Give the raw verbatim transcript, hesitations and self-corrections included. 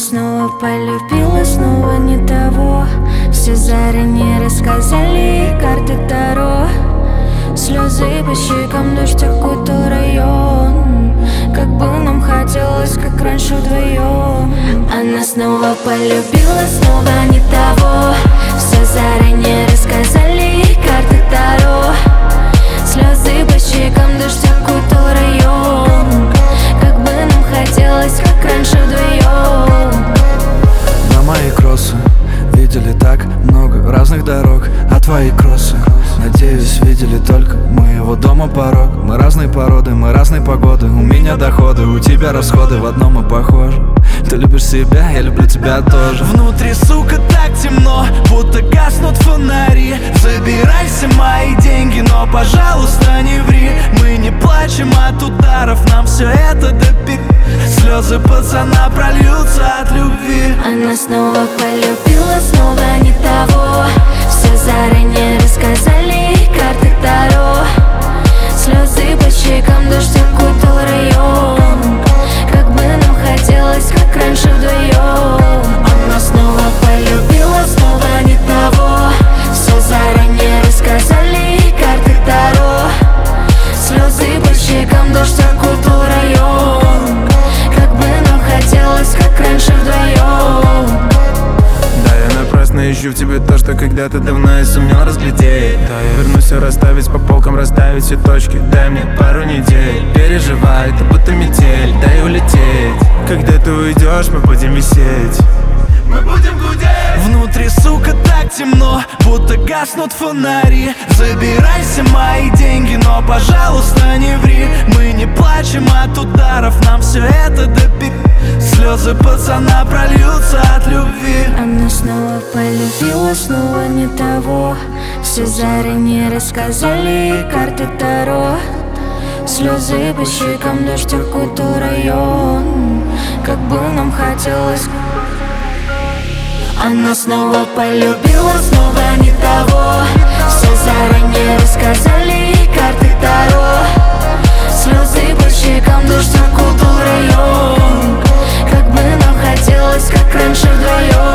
снова полюбила, снова не того. Все заранее рассказали, карты Таро. Слезы по щекам, дождь окутал район. Как бы нам хотелось, как раньше вдвоем. Она снова полюбила, снова не того. Все заранее рассказали, карты Таро. Слезы по щекам, дождь окутал район. Как бы нам хотелось, как раньше вдвоем. На мои кроссы видели так много разных дорог, а твои кроссы, надеюсь, видели только моего дома порог. Мы разные породы, мы разные погоды. У меня доходы, у тебя расходы, в одном мы похожи. Ты любишь себя, я люблю тебя тоже. Внутри, сука, так темно, будто гаснут фонари. Забирайся мои деньги, но, пожалуйста, не ври. Мы не плачем от ударов, нам все это до пи. Слезы пацана прольются от любви. Она снова полюбила, снова не того. Все заранее рассказали, карты Таро. Слезы по щекам, дождь окутал район. Как бы нам хотелось, как раньше вдвоем. Она снова полюбила, снова не того. Все заранее рассказали, карты Таро. Слезы по щекам, дождь окутал район. Как бы нам хотелось, как раньше вдвоем. Да, я напрасно ищу в тебе то, что когда-то давно я сумел разглядеть. Да, я вернусь все расставить по полкам, расставить все точки. Дай мне пару недель, переживай, это будто метель. Дай улететь, когда ты уйдешь, мы будем висеть. Мы будем гудеть. Внутри, сука, так темно, будто гаснут фонари. Забирайся мои деньги, но, пожалуйста, не ври. Мы не плачем от ударов, нам все это до пи. Слезы пацана прольются от любви. Она снова полюбила, снова не того. Все заранее рассказали, карты Таро. Слезы по щекам, дождь окутал район. Как бы нам хотелось. Она снова полюбила, снова не того. Все заранее рассказали, карты Таро. Слезы по щекам, дождь окутал район. Как бы нам хотелось, как раньше вдвоем.